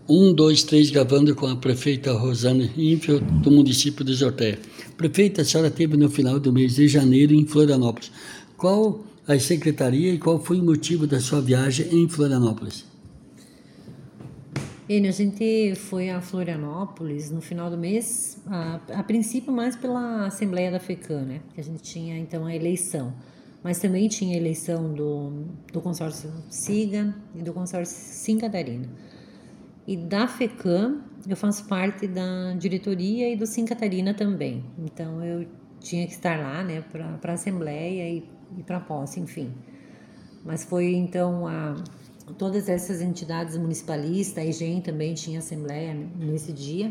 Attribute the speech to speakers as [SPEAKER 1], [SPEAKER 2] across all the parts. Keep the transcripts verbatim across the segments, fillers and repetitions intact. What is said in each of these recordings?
[SPEAKER 1] Um, dois, três, gravando com a prefeita Rosana Ínfio, do município de Jortéia. Prefeita, a senhora esteve no final do mês de janeiro em Florianópolis. Qual a secretaria e qual foi o motivo da sua viagem em Florianópolis?
[SPEAKER 2] Enio, a gente foi a Florianópolis no final do mês, a, a princípio mais pela Assembleia da FECAM, né? Que a gente tinha então a eleição, mas também tinha a eleição do, do consórcio SIGA e do consórcio Sim Catarina. E da FECAM eu faço parte da diretoria e do Sim Catarina também, então eu tinha que estar lá, né, para a Assembleia e, e para a posse, enfim. Mas foi então a... todas essas entidades municipalistas, a EGEM também tinha assembleia nesse dia.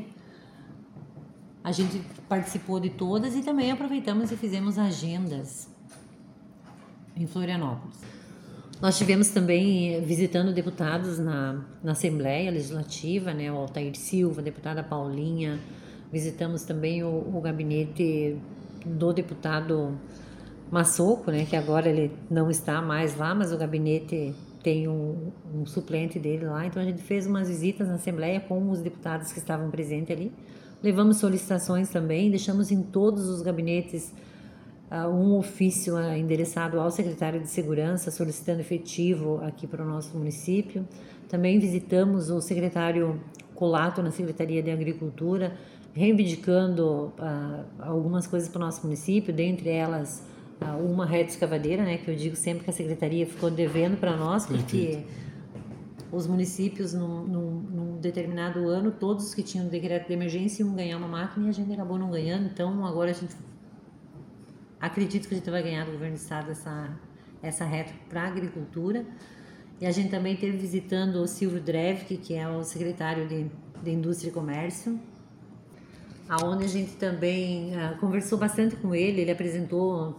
[SPEAKER 2] A gente participou de todas e também aproveitamos e fizemos agendas em Florianópolis. Nós tivemos também visitando deputados na, na Assembleia Legislativa, né, o Altair Silva, a deputada Paulinha, visitamos também o, o gabinete do deputado Massoco, né, que agora ele não está mais lá, mas o gabinete tem um, um suplente dele lá, então a gente fez umas visitas na Assembleia com os deputados que estavam presentes ali, levamos solicitações também, deixamos em todos os gabinetes uh, um ofício uh, endereçado ao secretário de Segurança, solicitando efetivo aqui para o nosso município. Também visitamos o secretário Colato na Secretaria de Agricultura, reivindicando uh, algumas coisas para o nosso município, dentre elas uma rede escavadeira, né, que eu digo sempre que a secretaria ficou devendo para nós, porque os municípios num, num, num determinado ano, todos que tinham decreto de emergência iam ganhar uma máquina e a gente acabou não ganhando, então agora a gente acredito que a gente vai ganhar do governo do estado essa, essa reta para a agricultura. E a gente também esteve visitando o Silvio Drevke, que é o secretário de, de Indústria e Comércio, aonde a gente também uh, conversou bastante com ele, ele apresentou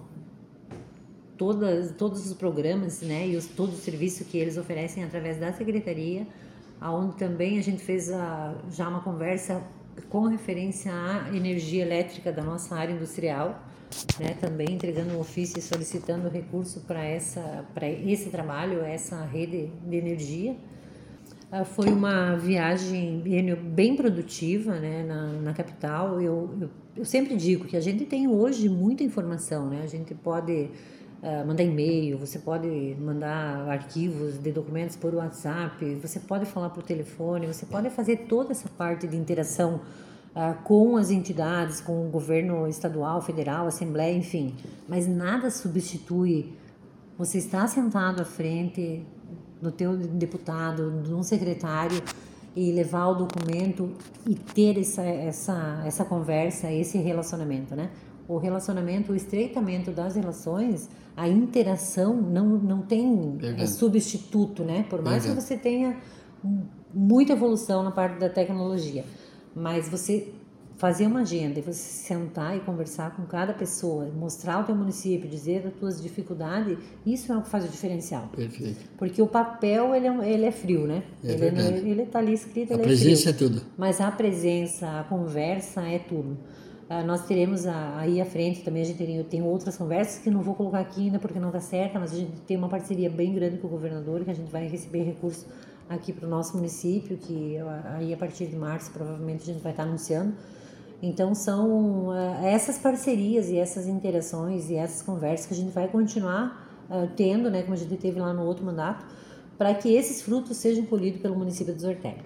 [SPEAKER 2] Todas, todos os programas, né, e os, todo o serviço que eles oferecem através da secretaria, aonde também a gente fez a, já uma conversa com referência à energia elétrica da nossa área industrial, né, também entregando um ofício e solicitando recurso para essa, para esse trabalho, essa rede de energia. Uh, foi uma viagem bem produtiva, né, na, na capital. Eu, eu, eu sempre digo que a gente tem hoje muita informação, né, a gente pode Uh, mandar e-mail, você pode mandar arquivos de documentos por WhatsApp, você pode falar por telefone, você pode fazer toda essa parte de interação uh, com as entidades, com o governo estadual, federal, assembleia, enfim, mas nada substitui você estar sentado à frente do teu deputado, de um secretário e levar o documento e ter essa, essa, essa conversa, esse relacionamento, né? O relacionamento, o estreitamento das relações, a interação não, não tem é, substituto, né? Por mais Verdade. que você tenha muita evolução na parte da tecnologia, mas você fazer uma agenda e você sentar e conversar com cada pessoa, mostrar o teu município, dizer as tuas dificuldades, isso é o que faz o diferencial.
[SPEAKER 1] Perfeito.
[SPEAKER 2] Porque o papel, ele é, ele é frio, né?
[SPEAKER 1] É
[SPEAKER 2] ele,
[SPEAKER 1] verdade.
[SPEAKER 2] ele, ele tá ali escrito,
[SPEAKER 1] a
[SPEAKER 2] ele
[SPEAKER 1] presença
[SPEAKER 2] é frio.
[SPEAKER 1] é tudo.
[SPEAKER 2] Mas a presença, a conversa é tudo. Uh, nós teremos a, aí à frente também, a gente tem, tem outras conversas que não vou colocar aqui ainda porque não está certa, mas a gente tem uma parceria bem grande com o governador, que a gente vai receber recurso aqui para o nosso município, que aí a partir de março provavelmente a gente vai estar anunciando. Então são uh, essas parcerias e essas interações e essas conversas que a gente vai continuar uh, tendo, né, como a gente teve lá no outro mandato, para que esses frutos sejam colhidos pelo município de Jortéia.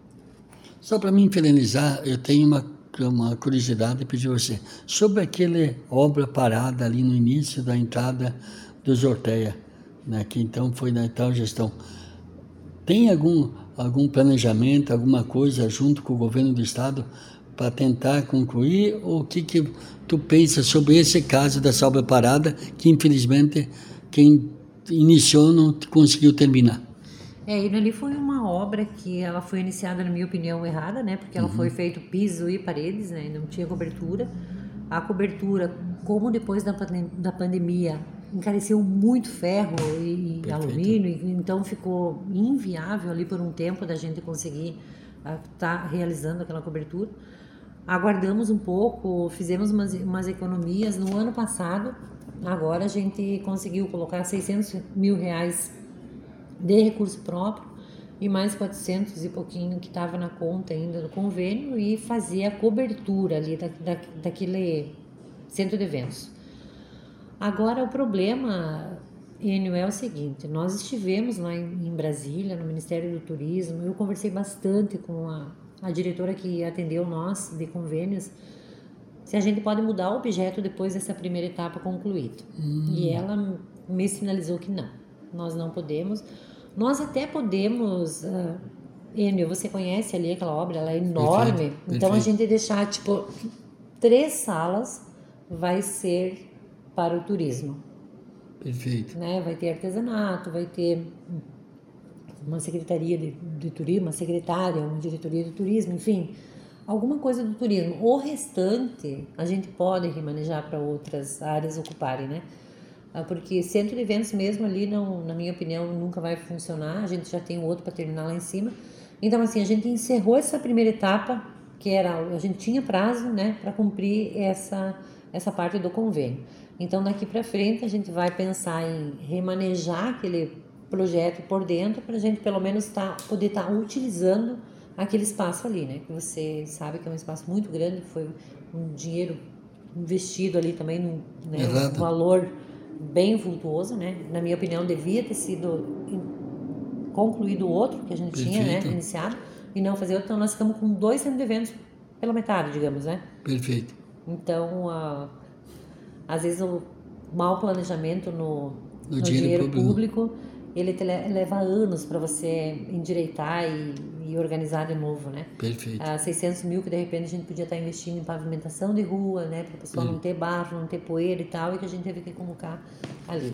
[SPEAKER 1] Só para mim finalizar, eu tenho uma uma curiosidade pedir você sobre aquela obra parada ali no início da entrada do Jortéia, né, que então foi na tal gestão. Tem algum, algum planejamento, alguma coisa junto com o governo do estado para tentar concluir, ou o que, que tu pensa sobre esse caso dessa obra parada que infelizmente quem iniciou não conseguiu terminar?
[SPEAKER 2] É, e ali foi uma obra que ela foi iniciada, na minha opinião, errada, né? Porque ela uhum. foi feito piso e paredes, né? E não tinha cobertura. A cobertura, como depois da, pandem- da pandemia, encareceu muito ferro e, e alumínio, e, então ficou inviável ali por um tempo da gente conseguir estar tá realizando aquela cobertura. Aguardamos um pouco, fizemos umas, umas economias. No ano passado, agora a gente conseguiu colocar seiscentos mil reais de recurso próprio e mais quatrocentos e pouquinho que estava na conta ainda do convênio, e fazia a cobertura ali da, da, daquele centro de eventos. Agora, o problema, Enio, é o seguinte: nós estivemos lá em, em Brasília, no Ministério do Turismo, eu conversei bastante com a, a diretora que atendeu nós de convênios, se a gente pode mudar o objeto depois dessa primeira etapa concluída. Hum. E ela me sinalizou que não, nós não podemos. Nós até podemos, uh, Enio, você conhece ali aquela obra, ela é enorme, perfeito, então perfeito. A gente deixar, tipo, três salas vai ser para o turismo.
[SPEAKER 1] Perfeito.
[SPEAKER 2] Né? Vai ter artesanato, vai ter uma secretaria de, de turismo, uma secretária, uma diretoria de turismo, enfim, alguma coisa do turismo. O restante a gente pode remanejar para outras áreas ocuparem, né? Porque centro de eventos mesmo ali, não, na minha opinião, nunca vai funcionar. A gente já tem outro para terminar lá em cima. Então, assim, a gente encerrou essa primeira etapa, que era, a gente tinha prazo, né, para cumprir essa, essa parte do convênio. Então, daqui para frente, a gente vai pensar em remanejar aquele projeto por dentro, para a gente, pelo menos, tá, poder estar tá utilizando aquele espaço ali, né? Que você sabe que é um espaço muito grande, foi um dinheiro investido ali também, num, né, um valor bem vultuoso, né? Na minha opinião, devia ter sido concluído o outro que a gente perfeito. Tinha, né, iniciado, e não fazer outro. Então, nós ficamos com dois centros de eventos pela metade, digamos, né?
[SPEAKER 1] Perfeito.
[SPEAKER 2] Então, uh, às vezes, o mau planejamento no, no, no dinheiro, dinheiro público, público ele te leva anos para você endireitar e, e organizar de novo, né?
[SPEAKER 1] Perfeito.
[SPEAKER 2] Uh, seiscentos mil que, de repente, a gente podia estar investindo em pavimentação de rua, né? Para o pessoal não ter barro, não ter poeira e tal, e que a gente teve que colocar ali.